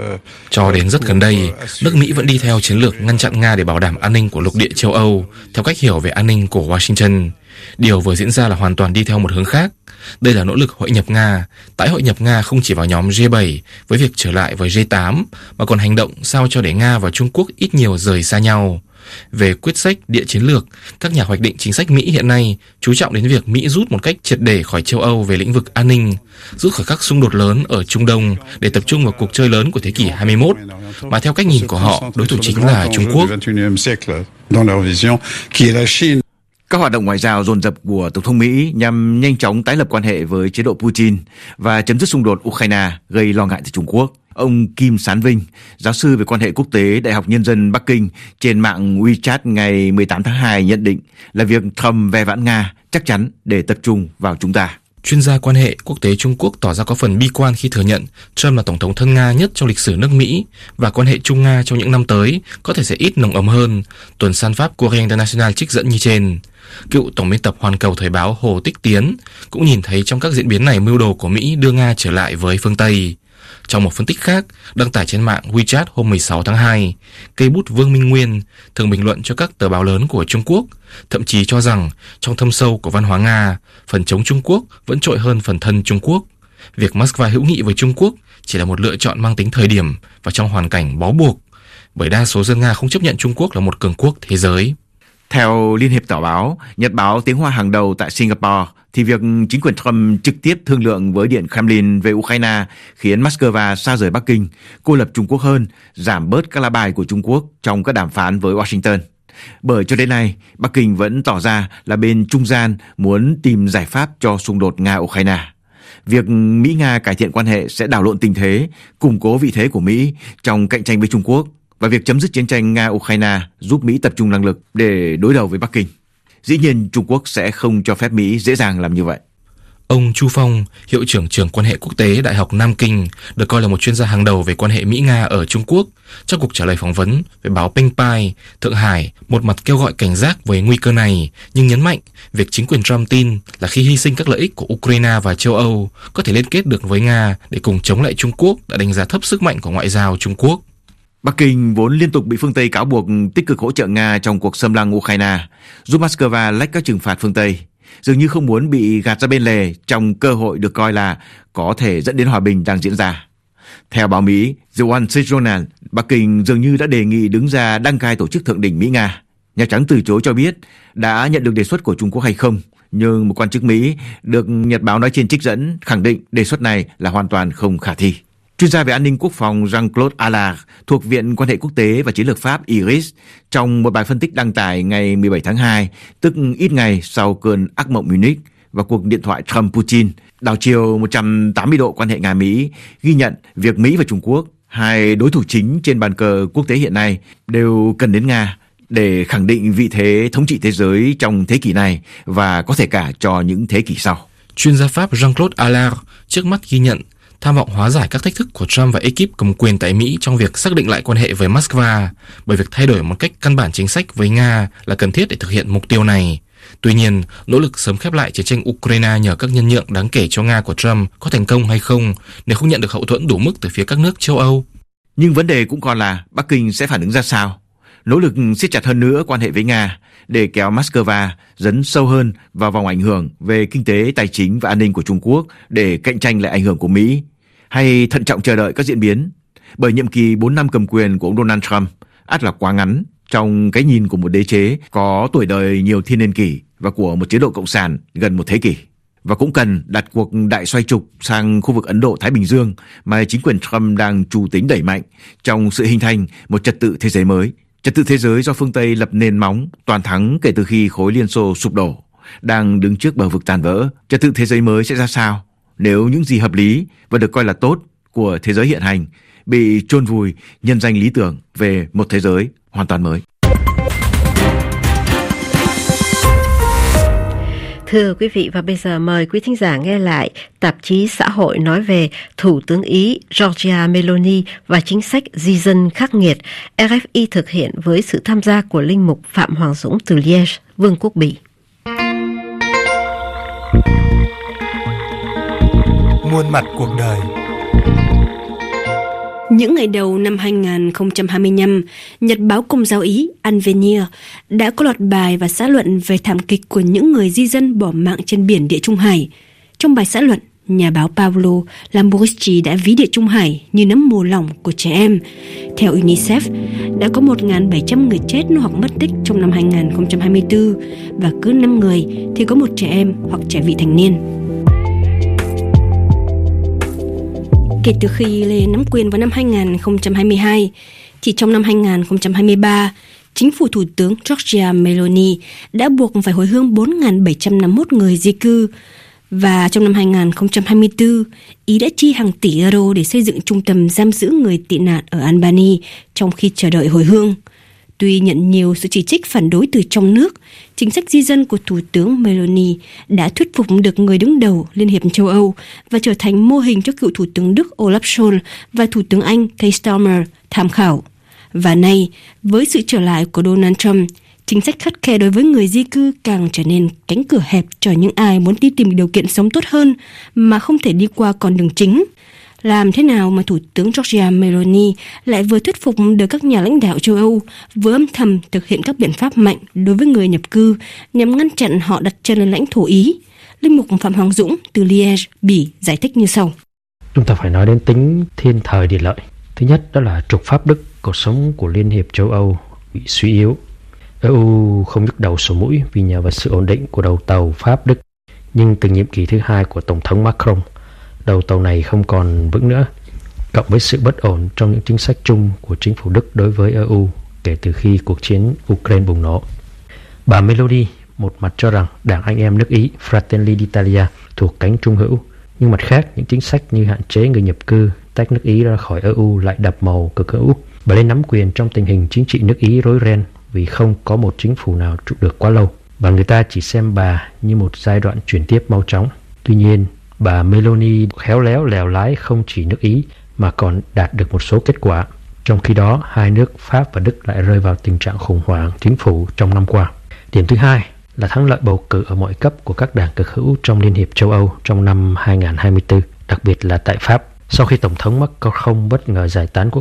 Cho đến rất gần đây, nước Mỹ vẫn đi theo chiến lược ngăn chặn Nga để bảo đảm an ninh của lục địa châu Âu, theo cách hiểu về an ninh của Washington. Điều vừa diễn ra là hoàn toàn đi theo một hướng khác. Đây là nỗ lực hội nhập Nga, tái hội nhập Nga không chỉ vào nhóm G7 với việc trở lại với G8, mà còn hành động sao cho để Nga và Trung Quốc ít nhiều rời xa nhau. Về quyết sách địa chiến lược, các nhà hoạch định chính sách Mỹ hiện nay chú trọng đến việc Mỹ rút một cách triệt để khỏi châu Âu về lĩnh vực an ninh, rút khỏi các xung đột lớn ở Trung Đông để tập trung vào cuộc chơi lớn của thế kỷ 21, mà theo cách nhìn của họ, đối thủ chính là Trung Quốc. Các hoạt động ngoại giao dồn dập của Tổng thống Mỹ nhằm nhanh chóng tái lập quan hệ với chế độ Putin và chấm dứt xung đột Ukraine gây lo ngại từ Trung Quốc. Ông Kim Sán Vinh, giáo sư về quan hệ quốc tế Đại học Nhân dân Bắc Kinh, trên mạng WeChat ngày 18 tháng 2 nhận định là việc Trump ve vãn Nga chắc chắn để tập trung vào chúng ta. Chuyên gia quan hệ quốc tế Trung Quốc tỏ ra có phần bi quan khi thừa nhận Trump là tổng thống thân Nga nhất trong lịch sử nước Mỹ và quan hệ Trung Nga trong những năm tới có thể sẽ ít nồng ấm hơn. Tuần san Pháp Courrier International trích dẫn như trên. Cựu tổng biên tập Hoàn Cầu thời báo Hồ Tích Tiến cũng nhìn thấy trong các diễn biến này mưu đồ của Mỹ đưa Nga trở lại với phương Tây. Trong một phân tích khác, đăng tải trên mạng WeChat hôm 16 tháng 2, cây bút Vương Minh Nguyên thường bình luận cho các tờ báo lớn của Trung Quốc, thậm chí cho rằng trong thâm sâu của văn hóa Nga, phần chống Trung Quốc vẫn trội hơn phần thân Trung Quốc. Việc Moscow hữu nghị với Trung Quốc chỉ là một lựa chọn mang tính thời điểm và trong hoàn cảnh bó buộc, bởi đa số dân Nga không chấp nhận Trung Quốc là một cường quốc thế giới. Theo Liên hiệp Tờ báo, nhật báo tiếng Hoa hàng đầu tại Singapore, thì việc chính quyền Trump trực tiếp thương lượng với Điện Kremlin về Ukraine khiến Moscow xa rời Bắc Kinh, cô lập Trung Quốc hơn, giảm bớt các lá bài của Trung Quốc trong các đàm phán với Washington. Bởi cho đến nay, Bắc Kinh vẫn tỏ ra là bên trung gian muốn tìm giải pháp cho xung đột Nga-Ukraine. Việc Mỹ-Nga cải thiện quan hệ sẽ đảo lộn tình thế, củng cố vị thế của Mỹ trong cạnh tranh với Trung Quốc, và việc chấm dứt chiến tranh Nga-Ukraine giúp Mỹ tập trung năng lực để đối đầu với Bắc Kinh. Dĩ nhiên, Trung Quốc sẽ không cho phép Mỹ dễ dàng làm như vậy. Ông Chu Phong, hiệu trưởng trường quan hệ quốc tế Đại học Nam Kinh, được coi là một chuyên gia hàng đầu về quan hệ Mỹ-Nga ở Trung Quốc, trong cuộc trả lời phỏng vấn với báo Pengpai, Thượng Hải, một mặt kêu gọi cảnh giác với nguy cơ này, nhưng nhấn mạnh việc chính quyền Trump tin là khi hy sinh các lợi ích của Ukraine và châu Âu có thể liên kết được với Nga để cùng chống lại Trung Quốc đã đánh giá thấp sức mạnh của ngoại giao Trung Quốc. Bắc Kinh vốn liên tục bị phương Tây cáo buộc tích cực hỗ trợ Nga trong cuộc xâm lăng Ukraine, giúp Moscow lách các trừng phạt phương Tây, dường như không muốn bị gạt ra bên lề trong cơ hội được coi là có thể dẫn đến hòa bình đang diễn ra. Theo báo Mỹ The Wall Street Journal, Bắc Kinh dường như đã đề nghị đứng ra đăng cai tổ chức thượng đỉnh Mỹ-Nga. Nhà Trắng từ chối cho biết đã nhận được đề xuất của Trung Quốc hay không, nhưng một quan chức Mỹ được Nhật báo nói trên trích dẫn khẳng định đề xuất này là hoàn toàn không khả thi. Chuyên gia về an ninh quốc phòng Jean-Claude Allard thuộc Viện Quan hệ Quốc tế và Chiến lược Pháp IRIS trong một bài phân tích đăng tải ngày 17 tháng 2, tức ít ngày sau cơn ác mộng Munich và cuộc điện thoại Trump-Putin, đảo chiều 180 độ quan hệ Nga-Mỹ, ghi nhận việc Mỹ và Trung Quốc, hai đối thủ chính trên bàn cờ quốc tế hiện nay, đều cần đến Nga để khẳng định vị thế thống trị thế giới trong thế kỷ này và có thể cả cho những thế kỷ sau. Chuyên gia Pháp Jean-Claude Allard trước mắt ghi nhận tham vọng hóa giải các thách thức của Trump và ekip cầm quyền tại Mỹ trong việc xác định lại quan hệ với Moscow, bởi việc thay đổi một cách căn bản chính sách với Nga là cần thiết để thực hiện mục tiêu này. Tuy nhiên, nỗ lực sớm khép lại chiến tranh Ukraine nhờ các nhân nhượng đáng kể cho Nga của Trump có thành công hay không nếu không nhận được hậu thuẫn đủ mức từ phía các nước châu Âu. Nhưng vấn đề cũng còn là Bắc Kinh sẽ phản ứng ra sao? Nỗ lực siết chặt hơn nữa quan hệ với Nga để kéo Moscow dấn sâu hơn vào vòng ảnh hưởng về kinh tế, tài chính và an ninh của Trung Quốc để cạnh tranh lại ảnh hưởng của Mỹ, hay thận trọng chờ đợi các diễn biến? Bởi nhiệm kỳ 4 năm cầm quyền của ông Donald Trump ắt là quá ngắn trong cái nhìn của một đế chế có tuổi đời nhiều thiên niên kỷ và của một chế độ cộng sản gần một thế kỷ. Và cũng cần đặt cuộc đại xoay trục sang khu vực Ấn Độ-Thái Bình Dương mà chính quyền Trump đang chủ tính đẩy mạnh trong sự hình thành một trật tự thế giới mới. Trật tự thế giới do phương Tây lập nền móng toàn thắng kể từ khi khối Liên Xô sụp đổ, đang đứng trước bờ vực tàn vỡ. Trật tự thế giới mới sẽ ra sao nếu những gì hợp lý và được coi là tốt của thế giới hiện hành bị chôn vùi nhân danh lý tưởng về một thế giới hoàn toàn mới? Thưa quý vị, và bây giờ mời quý thính giả nghe lại tạp chí Xã hội nói về Thủ tướng Ý Giorgia Meloni và chính sách di dân khắc nghiệt. RFI thực hiện với sự tham gia của linh mục Phạm Hoàng Dũng từ Liège, Vương quốc Bỉ. Muôn mặt cuộc đời. Những ngày đầu năm 2025, Nhật báo Công giáo Ý Avenir đã có loạt bài và xã luận về thảm kịch của những người di dân bỏ mạng trên biển Địa Trung Hải. Trong bài xã luận, nhà báo Paolo Lamborghini đã ví Địa Trung Hải như nấm mồ lỏng của trẻ em. Theo UNICEF, đã có 1.700 người chết hoặc mất tích trong năm 2024 và cứ 5 người thì có một trẻ em hoặc trẻ vị thành niên. Kể từ khi lên nắm quyền vào năm 2022, chỉ trong năm 2023, chính phủ Thủ tướng Giorgia Meloni đã buộc phải hồi hương 4.751 người di cư. Và trong năm 2024, Ý đã chi hàng tỷ euro để xây dựng trung tâm giam giữ người tị nạn ở Albany trong khi chờ đợi hồi hương. Tuy nhận nhiều sự chỉ trích phản đối từ trong nước, chính sách di dân của Thủ tướng Meloni đã thuyết phục được người đứng đầu Liên hiệp châu Âu và trở thành mô hình cho cựu Thủ tướng Đức Olaf Scholz và Thủ tướng Anh Keir Starmer tham khảo. Và nay, với sự trở lại của Donald Trump, chính sách khắt khe đối với người di cư càng trở nên cánh cửa hẹp cho những ai muốn đi tìm điều kiện sống tốt hơn mà không thể đi qua con đường chính. Làm thế nào mà Thủ tướng Giorgia Meloni lại vừa thuyết phục được các nhà lãnh đạo châu Âu vừa âm thầm thực hiện các biện pháp mạnh đối với người nhập cư nhằm ngăn chặn họ đặt chân lên lãnh thổ Ý? Linh mục Phạm Hoàng Dũng từ Liège, Bỉ giải thích như sau. Chúng ta phải nói đến tính thiên thời địa lợi. Thứ nhất đó là trục pháp Đức, cuộc sống của Liên hiệp châu Âu bị suy yếu. EU không nhức đầu sổ mũi vì nhờ vào sự ổn định của đầu tàu Pháp Đức. Nhưng từ nhiệm kỳ thứ 2 của Tổng thống Macron, đầu tàu này không còn vững nữa, cộng với sự bất ổn trong những chính sách chung của chính phủ Đức đối với EU kể từ khi cuộc chiến Ukraine bùng nổ. Bà Meloni một mặt cho rằng đảng anh em nước Ý Fratelli d'Italia thuộc cánh trung hữu, nhưng mặt khác những chính sách như hạn chế người nhập cư, tách nước Ý ra khỏi EU lại đập màu cực hữu. Bà lên nắm quyền trong tình hình chính trị nước Ý rối ren vì không có một chính phủ nào trụ được quá lâu, và người ta chỉ xem bà như một giai đoạn chuyển tiếp mau chóng. Tuy nhiên, bà Meloni khéo léo lèo lái không chỉ nước Ý mà còn đạt được một số kết quả. Trong khi đó, hai nước Pháp và Đức lại rơi vào tình trạng khủng hoảng chính phủ trong năm qua. Điểm thứ hai là thắng lợi bầu cử ở mọi cấp của các đảng cực hữu trong Liên hiệp châu Âu trong năm 2024, đặc biệt là tại Pháp. Sau khi Tổng thống Macron bất ngờ giải tán quốc hội,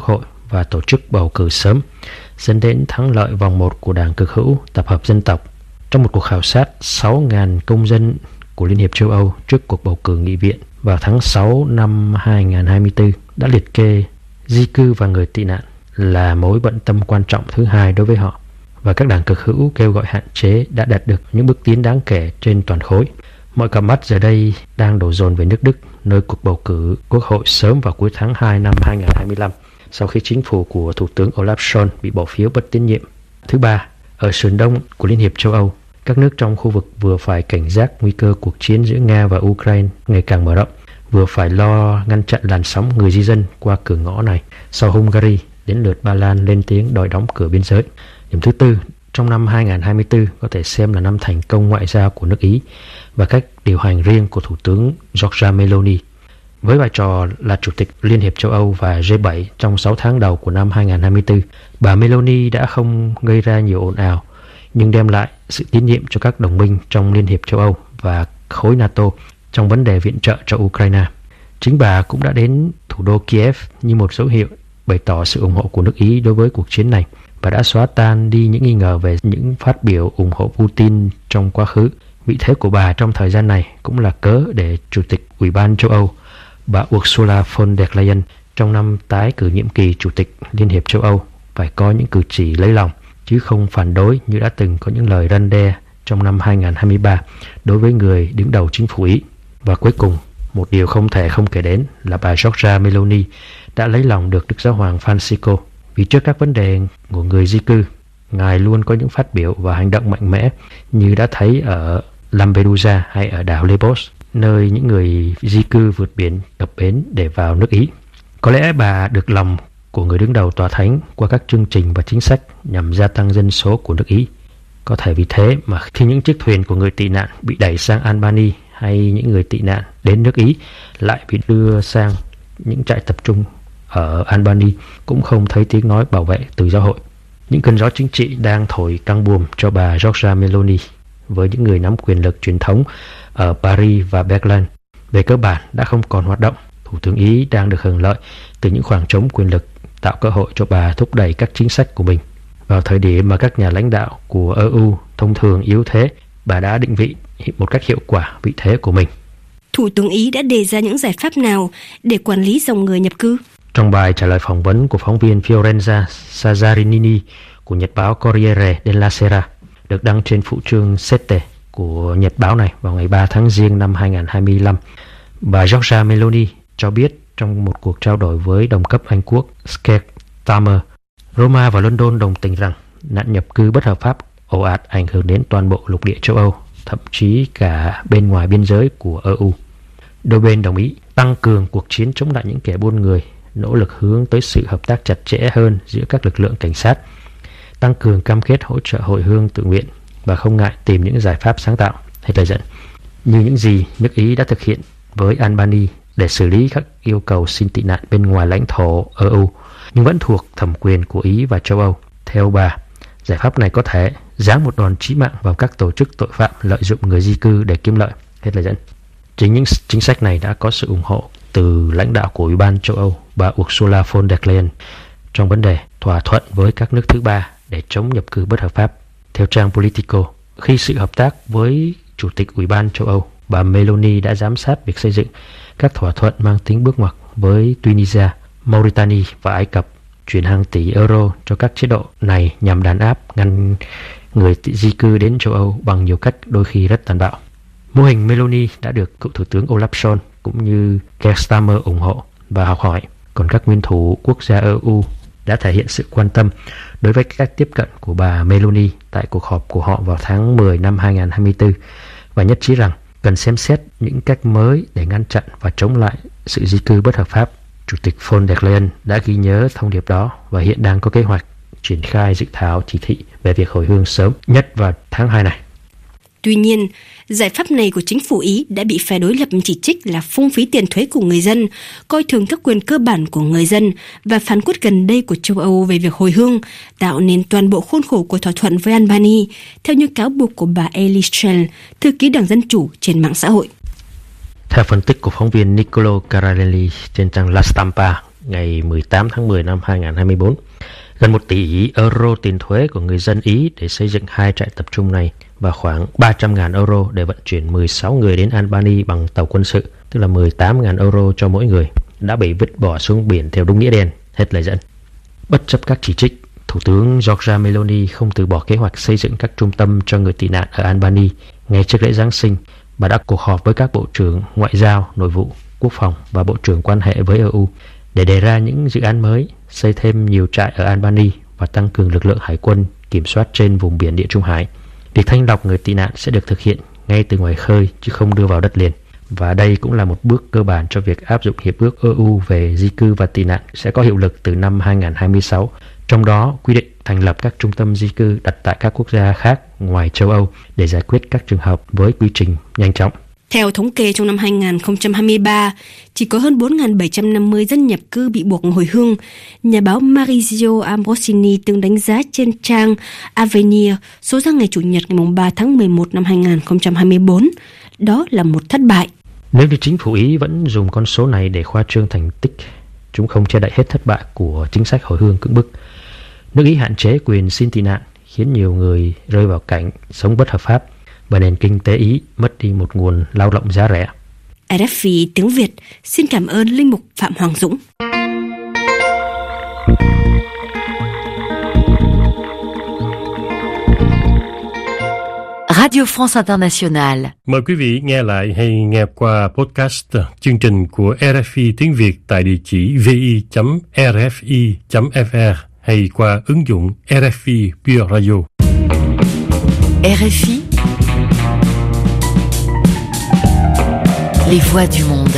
và tổ chức bầu cử sớm, dẫn đến thắng lợi vòng 1 của Đảng Cực hữu Tập hợp Dân tộc. Trong một cuộc khảo sát 6.000 công dân của Liên hiệp châu Âu trước cuộc bầu cử nghị viện vào tháng 6 năm 2024 đã liệt kê di cư và người tị nạn là mối bận tâm quan trọng thứ hai đối với họ, và các đảng cực hữu kêu gọi hạn chế đã đạt được những bước tiến đáng kể trên toàn khối. Mọi cặp mắt giờ đây đang đổ dồn về nước Đức, nơi cuộc bầu cử quốc hội sớm vào cuối tháng 2 năm 2025, sau khi chính phủ của Thủ tướng Olaf Scholz bị bỏ phiếu bất tín nhiệm. Thứ ba, ở sườn đông của Liên hiệp châu Âu, các nước trong khu vực vừa phải cảnh giác nguy cơ cuộc chiến giữa Nga và Ukraine ngày càng mở rộng, vừa phải lo ngăn chặn làn sóng người di dân qua cửa ngõ này. Sau Hungary, đến lượt Ba Lan lên tiếng đòi đóng cửa biên giới. Điểm thứ tư, trong năm 2024 có thể xem là năm thành công ngoại giao của nước Ý và cách điều hành riêng của Thủ tướng Giorgia Meloni. Với vai trò là Chủ tịch Liên hiệp châu Âu và G7 trong 6 tháng đầu của năm 2024, bà Meloni đã không gây ra nhiều ồn ào, nhưng đem lại sự tín nhiệm cho các đồng minh trong Liên hiệp châu Âu và khối NATO trong vấn đề viện trợ cho Ukraine. Chính bà cũng đã đến thủ đô Kiev như một dấu hiệu bày tỏ sự ủng hộ của nước Ý đối với cuộc chiến này, và đã xóa tan đi những nghi ngờ về những phát biểu ủng hộ Putin trong quá khứ. Vị thế của bà trong thời gian này cũng là cớ để Chủ tịch Ủy ban châu Âu, bà Ursula von der Leyen, trong năm tái cử nhiệm kỳ Chủ tịch Liên hiệp châu Âu phải có những cử chỉ lấy lòng, chứ không phản đối như đã từng có những lời răn đe trong năm 2023 đối với người đứng đầu chính phủ Ý. Và cuối cùng, một điều không thể không kể đến là bà Giorgia Meloni đã lấy lòng được Đức Giáo hoàng Francisco, vì trước các vấn đề của người di cư, Ngài luôn có những phát biểu và hành động mạnh mẽ như đã thấy ở Lampedusa hay ở đảo Lesbos, nơi những người di cư vượt biển cập bến để vào nước Ý. Có lẽ bà được lòng của người đứng đầu tòa thánh qua các chương trình và chính sách nhằm gia tăng dân số của nước Ý. Có thể vì thế mà khi những chiếc thuyền của người tị nạn bị đẩy sang Albany hay những người tị nạn đến nước Ý lại bị đưa sang những trại tập trung ở Albany, cũng không thấy tiếng nói bảo vệ từ giáo hội. Những cơn gió chính trị đang thổi căng buồm cho bà Giorgia Meloni với những người nắm quyền lực truyền thống ở Paris và Berlin về cơ bản đã không còn hoạt động. Thủ tướng Ý đang được hưởng lợi từ những khoảng trống quyền lực, tạo cơ hội cho bà thúc đẩy các chính sách của mình. Vào thời điểm mà các nhà lãnh đạo của EU thông thường yếu thế, bà đã định vị một cách hiệu quả vị thế của mình. Thủ tướng Ý đã đề ra những giải pháp nào để quản lý dòng người nhập cư? Trong bài trả lời phỏng vấn của phóng viên Fiorenza Sazzarinini của nhật báo Corriere della Sera, được đăng trên phụ chương Sette của nhật báo này vào ngày 3 tháng Giêng năm 2025, bà Giorgia Meloni cho biết trong một cuộc trao đổi với đồng cấp Anh Quốc Keir Starmer, Roma và London đồng tình rằng nạn nhập cư bất hợp pháp ồ ạt ảnh hưởng đến toàn bộ lục địa châu Âu, thậm chí cả bên ngoài biên giới của EU. Đôi bên đồng ý tăng cường cuộc chiến chống lại những kẻ buôn người, nỗ lực hướng tới sự hợp tác chặt chẽ hơn giữa các lực lượng cảnh sát, tăng cường cam kết hỗ trợ hồi hương tự nguyện và không ngại tìm những giải pháp sáng tạo hay lời dẫn, như những gì nước Ý đã thực hiện với Albany để xử lý các yêu cầu xin tị nạn bên ngoài lãnh thổ EU, nhưng vẫn thuộc thẩm quyền của Ý và châu Âu. Theo bà, giải pháp này có thể giáng một đòn chí mạng vào các tổ chức tội phạm lợi dụng người di cư để kiếm lợi. Hết lời dẫn. Chính những chính sách này đã có sự ủng hộ từ lãnh đạo của Ủy ban châu Âu, bà Ursula von der Leyen, trong vấn đề thỏa thuận với các nước thứ ba để chống nhập cư bất hợp pháp. Theo trang Politico, khi sự hợp tác với Chủ tịch Ủy ban châu Âu, bà Meloni đã giám sát việc xây dựng các thỏa thuận mang tính bước ngoặt với Tunisia, Mauritania và Ai Cập, chuyển hàng tỷ euro cho các chế độ này nhằm đàn áp ngăn người di cư đến châu Âu bằng nhiều cách đôi khi rất tàn bạo. Mô hình Meloni đã được cựu Thủ tướng Olaf Scholz cũng như Keir Starmer ủng hộ và học hỏi, còn các nguyên thủ quốc gia EU đã thể hiện sự quan tâm đối với cách tiếp cận của bà Meloni tại cuộc họp của họ vào tháng 10 năm 2024 và nhất trí rằng cần xem xét những cách mới để ngăn chặn và chống lại sự di cư bất hợp pháp. Chủ tịch von der Leyen đã ghi nhớ thông điệp đó và hiện đang có kế hoạch triển khai dự thảo chỉ thị về việc hồi hương sớm nhất vào tháng 2 này. Tuy nhiên, giải pháp này của chính phủ Ý đã bị phe đối lập chỉ trích là phung phí tiền thuế của người dân, coi thường các quyền cơ bản của người dân và phán quyết gần đây của châu Âu về việc hồi hương, tạo nên toàn bộ khuôn khổ của thỏa thuận với Albany, theo như cáo buộc của bà Elise Trell, thư ký Đảng Dân Chủ trên mạng xã hội. Theo phân tích của phóng viên Niccolo Cararelli trên trang La Stampa ngày 18 tháng 10 năm 2024. Gần 1 tỷ euro tiền thuế của người dân Ý để xây dựng 2 trại tập trung này và khoảng 300.000 euro để vận chuyển 16 người đến Albany bằng tàu quân sự, tức là 18.000 euro cho mỗi người, đã bị vứt bỏ xuống biển theo đúng nghĩa đen. Hết lời dẫn. Bất chấp các chỉ trích, Thủ tướng Giorgia Meloni không từ bỏ kế hoạch xây dựng các trung tâm cho người tị nạn ở Albany. Ngay trước lễ Giáng sinh, bà đã cuộc họp với các bộ trưởng ngoại giao, nội vụ, quốc phòng và bộ trưởng quan hệ với EU để đề ra những dự án mới, xây thêm nhiều trại ở Albany và tăng cường lực lượng hải quân kiểm soát trên vùng biển Địa Trung Hải. Việc thanh lọc người tị nạn sẽ được thực hiện ngay từ ngoài khơi chứ không đưa vào đất liền. Và đây cũng là một bước cơ bản cho việc áp dụng Hiệp ước EU về di cư và tị nạn sẽ có hiệu lực từ năm 2026. Trong đó quy định thành lập các trung tâm di cư đặt tại các quốc gia khác ngoài châu Âu để giải quyết các trường hợp với quy trình nhanh chóng. Theo thống kê trong năm 2023, chỉ có hơn 4.750 dân nhập cư bị buộc hồi hương. Nhà báo Maurizio Ambrosini từng đánh giá trên trang Avenir số ra ngày Chủ nhật ngày 3 tháng 11 năm 2024. Đó là một thất bại. Nếu như chính phủ Ý vẫn dùng con số này để khoa trương thành tích, chúng không che đậy hết thất bại của chính sách hồi hương cưỡng bức. Nước Ý hạn chế quyền xin tị nạn khiến nhiều người rơi vào cảnh sống bất hợp pháp và nền kinh tế Ý mất đi một nguồn lao động giá rẻ. RFI tiếng Việt xin cảm ơn Linh mục Phạm Hoàng Dũng. Radio France Internationale. Mời quý vị nghe lại hay nghe qua podcast chương trình của RFI tiếng Việt tại địa chỉ vi.rfi.fr hay qua ứng dụng RFI Pure Radio. RFI, les voix du monde.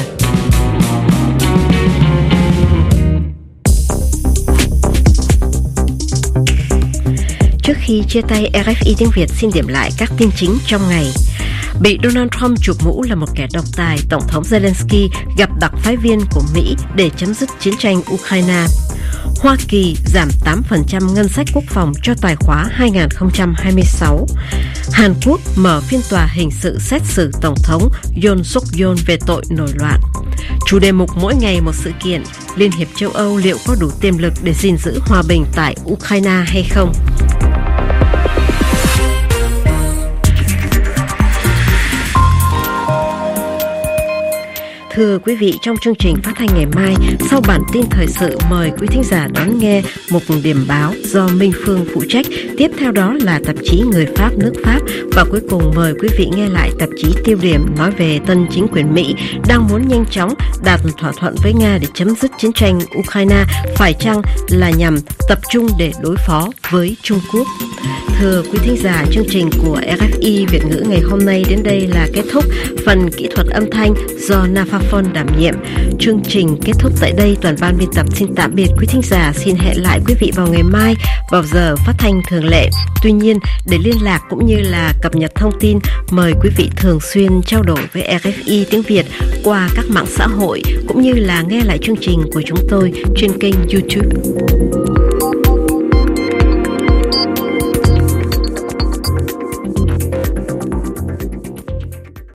Trước khi chia tay, RFI tiếng Việt xin điểm lại các tin chính trong ngày. Bị Donald Trump chụp mũ là một kẻ độc tài, Tổng thống Zelensky gặp đặc phái viên của Mỹ để chấm dứt chiến tranh Ukraine. Hoa Kỳ giảm 8% ngân sách quốc phòng cho tài khóa 2026. Hàn Quốc mở phiên tòa hình sự xét xử Tổng thống Yoon suk yeol về tội nổi loạn. Chủ đề mục mỗi ngày một sự kiện, Liên hiệp châu Âu liệu có đủ tiềm lực để gìn giữ hòa bình tại Ukraine hay không? Thưa quý vị, trong chương trình phát thanh ngày mai, sau bản tin thời sự, mời quý thính giả đón nghe một điểm báo do Minh Phương phụ trách. Tiếp theo đó là tạp chí Người Pháp nước Pháp. Và cuối cùng mời quý vị nghe lại tạp chí Tiêu điểm nói về tân chính quyền Mỹ đang muốn nhanh chóng đạt thỏa thuận với Nga để chấm dứt chiến tranh Ukraine, phải chăng là nhằm tập trung để đối phó với Trung Quốc. Thưa quý thính giả, chương trình của RFI Việt ngữ ngày hôm nay đến đây là kết thúc. Phần kỹ thuật âm thanh do Nafaphone đảm nhiệm. Chương trình kết thúc tại đây. Toàn ban biên tập xin tạm biệt quý thính giả. Xin hẹn lại quý vị vào ngày mai vào giờ phát thanh thường lệ. Tuy nhiên, để liên lạc cũng như là cập nhật thông tin, mời quý vị thường xuyên trao đổi với RFI tiếng Việt qua các mạng xã hội cũng như là nghe lại chương trình của chúng tôi trên kênh YouTube.